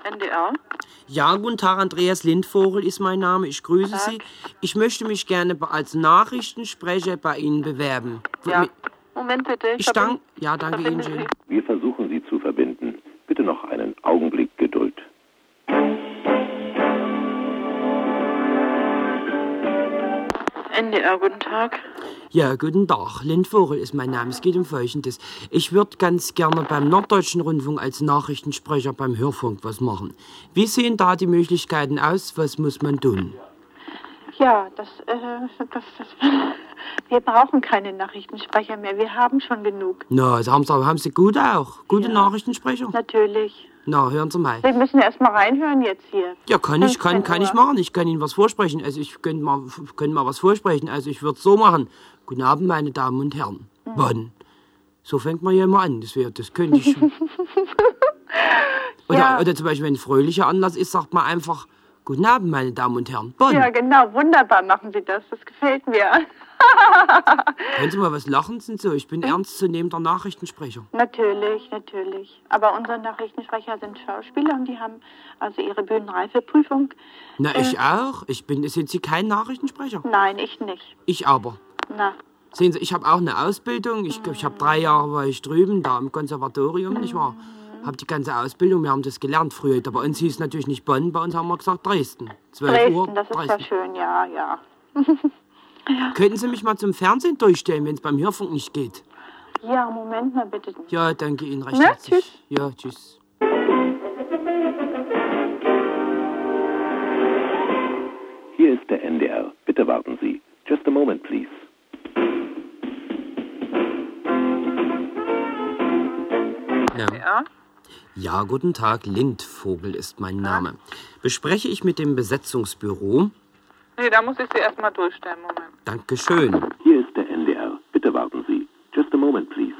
NDR? Ja, guten Tag, Andreas Lindvogel ist mein Name. Ich grüße Sie. Ich möchte mich gerne als Nachrichtensprecher bei Ihnen bewerben. Ja. Moment bitte. Ja, danke Ihnen schön. Wir versuchen Sie zu verbinden. Bitte noch einen Augenblick Geduld. NDR, guten Tag. Ja, guten Tag. Lindvogel ist mein Name. Es geht um Folgendes. Ich würde ganz gerne beim Norddeutschen Rundfunk als Nachrichtensprecher beim Hörfunk was machen. Wie sehen da die Möglichkeiten aus? Was muss man tun? Ja, wir brauchen keine Nachrichtensprecher mehr. Wir haben schon genug. Na, haben Sie gut auch? Gute Nachrichtensprecher? Natürlich. Na, hören Sie mal. Sie müssen erst mal reinhören jetzt hier. Ja, kann ich machen. Ich kann Ihnen was vorsprechen. Also ich könnte mal was vorsprechen. Also ich würde es so machen. Guten Abend, meine Damen und Herren. Bonn. So fängt man ja immer an. Das könnte ich schon. Oder zum Beispiel, wenn ein fröhlicher Anlass ist, sagt man einfach, guten Abend, meine Damen und Herren. Bonn. Ja, genau. Wunderbar machen Sie das. Das gefällt mir. Können Sie mal was lachen? Ich bin ernstzunehmender Nachrichtensprecher. Natürlich. Aber unsere Nachrichtensprecher sind Schauspieler und die haben also ihre Bühnenreifeprüfung. Na, ich auch. Sind Sie kein Nachrichtensprecher? Nein, ich nicht. Ich aber. Na. Sehen Sie, ich habe auch eine Ausbildung. Ich habe 3 Jahre war ich drüben, da im Konservatorium, nicht wahr? Habe die ganze Ausbildung, wir haben das gelernt früher. Bei uns hieß es natürlich nicht Bonn, bei uns haben wir gesagt Dresden. 12 Uhr. Das ist ja schön, ja. Ja. Könnten Sie mich mal zum Fernsehen durchstellen, wenn es beim Hörfunk nicht geht? Ja, Moment mal bitte. Ja, danke Ihnen recht herzlich. Tschüss. Ja, tschüss. Hier ist der NDR. Bitte warten Sie. Just a moment, please. Ja. Ja, guten Tag. Lindvogel ist mein Name. Bespreche ich mit dem Besetzungsbüro? Nee, da muss ich Sie erst mal durchstellen. Moment. Dankeschön. Hier ist der NDR. Bitte warten Sie. Just a moment, please.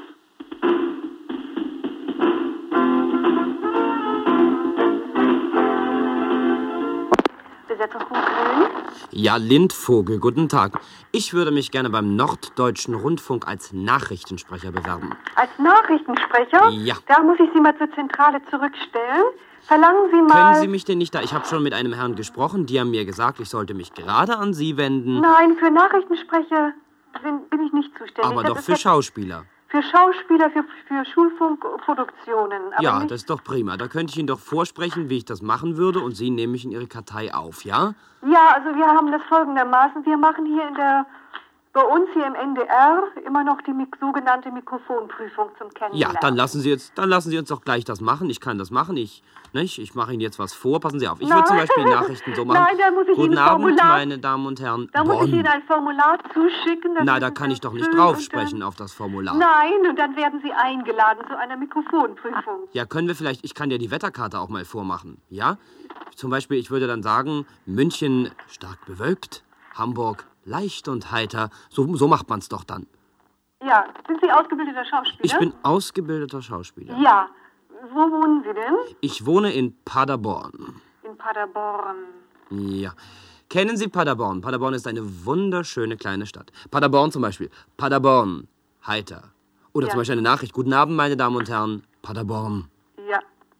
Besetzungsbuch Köln? Ja, Lindvogel, guten Tag. Ich würde mich gerne beim Norddeutschen Rundfunk als Nachrichtensprecher bewerben. Als Nachrichtensprecher? Ja. Da muss ich Sie mal zur Zentrale zurückstellen. Verlangen Sie mal... Können Sie mich denn nicht da... Ich habe schon mit einem Herrn gesprochen, die haben mir gesagt, ich sollte mich gerade an Sie wenden. Nein, für Nachrichtensprecher bin ich nicht zuständig. Aber doch für Schauspieler. Für Schauspieler, für Schulfunkproduktionen. Ja, das ist doch prima. Da könnte ich Ihnen doch vorsprechen, wie ich das machen würde und Sie nehme ich in Ihre Kartei auf, ja? Ja, also wir haben das folgendermaßen. Wir machen hier bei uns hier im NDR immer noch die sogenannte Mikrofonprüfung zum Kennenlernen. Ja, dann lassen Sie uns doch gleich das machen. Ich kann das machen. Ich mache Ihnen jetzt was vor. Passen Sie auf. Ich würde zum Beispiel Nachrichten so machen. Nein, da muss ich Guten Ihnen Abend, meine Damen und Herren. Da muss ich Ihnen ein Formular zuschicken. Na, da kann ich doch nicht drauf sprechen auf das Formular. Nein, und dann werden Sie eingeladen zu einer Mikrofonprüfung. Ja, können wir vielleicht, ich kann ja die Wetterkarte auch mal vormachen, ja? Zum Beispiel, ich würde dann sagen, München stark bewölkt, Hamburg leicht und heiter. So macht man's doch dann. Ja, sind Sie ausgebildeter Schauspieler? Ich bin ausgebildeter Schauspieler. Ja. Wo wohnen Sie denn? Ich wohne in Paderborn. In Paderborn. Ja. Kennen Sie Paderborn? Paderborn ist eine wunderschöne kleine Stadt. Paderborn zum Beispiel. Paderborn, heiter. Oder zum Beispiel eine Nachricht. Guten Abend, meine Damen und Herren. Paderborn. Ja.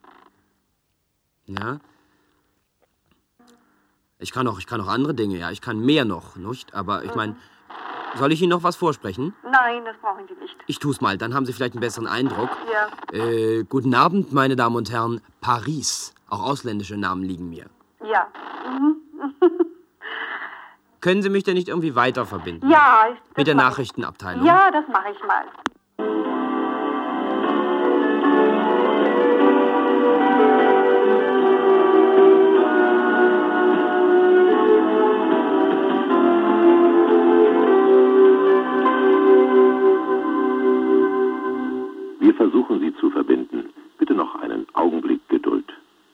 Ja. Ich kann auch andere Dinge, ja. Ich kann mehr noch, nicht? Aber ich meine, soll ich Ihnen noch was vorsprechen? Nein, das brauchen Sie nicht. Ich tu's mal, dann haben Sie vielleicht einen besseren Eindruck. Ja. Guten Abend, meine Damen und Herren. Paris. Auch ausländische Namen liegen mir. Ja. Können Sie mich denn nicht irgendwie weiter verbinden? Ja. Mit der Nachrichtenabteilung? Ja, das mache ich mal. Wir versuchen Sie zu verbinden. Bitte noch einen Augenblick Geduld.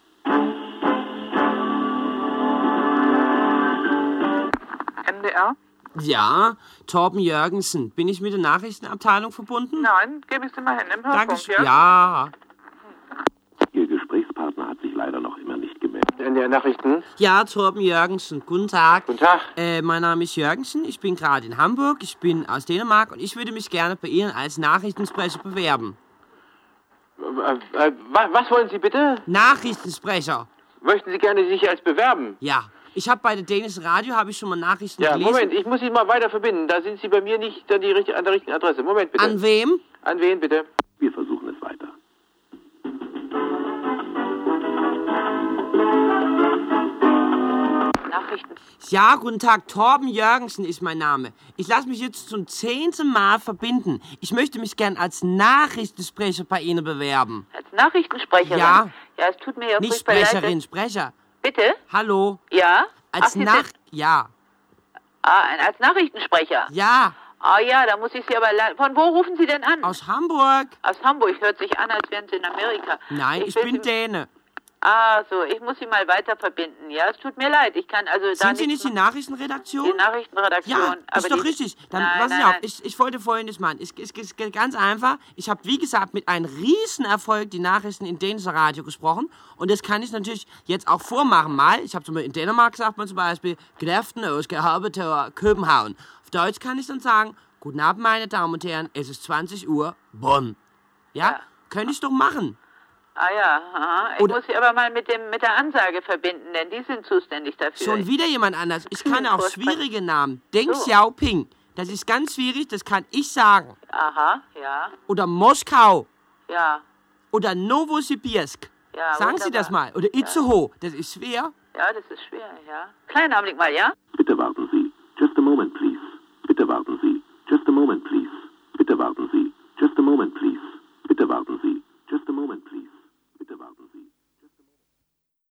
NDR? Ja, Torben Jörgensen. Bin ich mit der Nachrichtenabteilung verbunden? Nein, gebe ich Sie mal hin im Hörfunk, Dankeschön. Ja. Ihr Gesprächspartner hat sich leider noch immer nicht gemeldet. NDR-Nachrichten? Ja, Torben Jörgensen. Guten Tag. Guten Tag. Mein Name ist Jörgensen. Ich bin gerade in Hamburg. Ich bin aus Dänemark und ich würde mich gerne bei Ihnen als Nachrichtensprecher bewerben. Was wollen Sie bitte? Nachrichtensprecher. Möchten Sie gerne sich als bewerben? Ja. Ich habe bei der dänischen Radio schon mal Nachrichten gelesen. Moment, ich muss Sie mal weiter verbinden. Da sind Sie bei mir nicht an der richtigen Adresse. Moment, bitte. An wem? An wen, bitte? Wir versuchen es weiter. Nachrichten. Ja, guten Tag, Torben Jürgensen ist mein Name. Ich lasse mich jetzt zum 10. Mal verbinden. Ich möchte mich gern als Nachrichtensprecher bei Ihnen bewerben. Als Nachrichtensprecherin? Ja. Ja, es tut mir ja Nicht furchtbar leid. Sprecherin, Sprecher. Bitte? Hallo. Ja? Als Ja. Als Nachrichtensprecher? Ja. Ah ja, da muss ich Sie aber... Von wo rufen Sie denn an? Aus Hamburg. Aus Hamburg. Hört sich an, als wären Sie in Amerika. Nein, ich bin Däne. Ah, so. Ich muss Sie mal weiter verbinden. Ja, es tut mir leid. Ich kann also da Sind Sie nicht die Nachrichtenredaktion? Die Nachrichtenredaktion. Ja, aber ist doch richtig. Dann passen Sie auf. Ich wollte Folgendes machen. Es geht ganz einfach. Ich habe, wie gesagt, mit einem Riesenerfolg die Nachrichten in dänischer Radio gesprochen. Und das kann ich natürlich jetzt auch vormachen mal. Ich habe zum Beispiel in Dänemark sagt man zum Beispiel, Guten aus Köbenhavn. Auf Deutsch kann ich dann sagen, guten Abend, meine Damen und Herren, es ist 20 Uhr, Bonn. Ja? Könnte ich doch machen. Ah ja, aha. Ich muss Sie aber mal mit der Ansage verbinden, denn die sind zuständig dafür. Schon wieder jemand anders. Ich kann auch schwierige Namen. Deng Xiaoping. Das ist ganz schwierig, das kann ich sagen. Aha, ja. Oder Moskau. Ja. Oder Novosibirsk. Ja, sagen Sie das mal. Oder Itzehoe. Das ist schwer. Ja, das ist schwer, ja. Kleinen Augenblick mal, ja? Bitte warten Sie. Just a moment, please. Bitte warten Sie. Just a moment, please. Bitte warten Sie. Just a moment, please. Bitte warten Sie. Just a moment, please.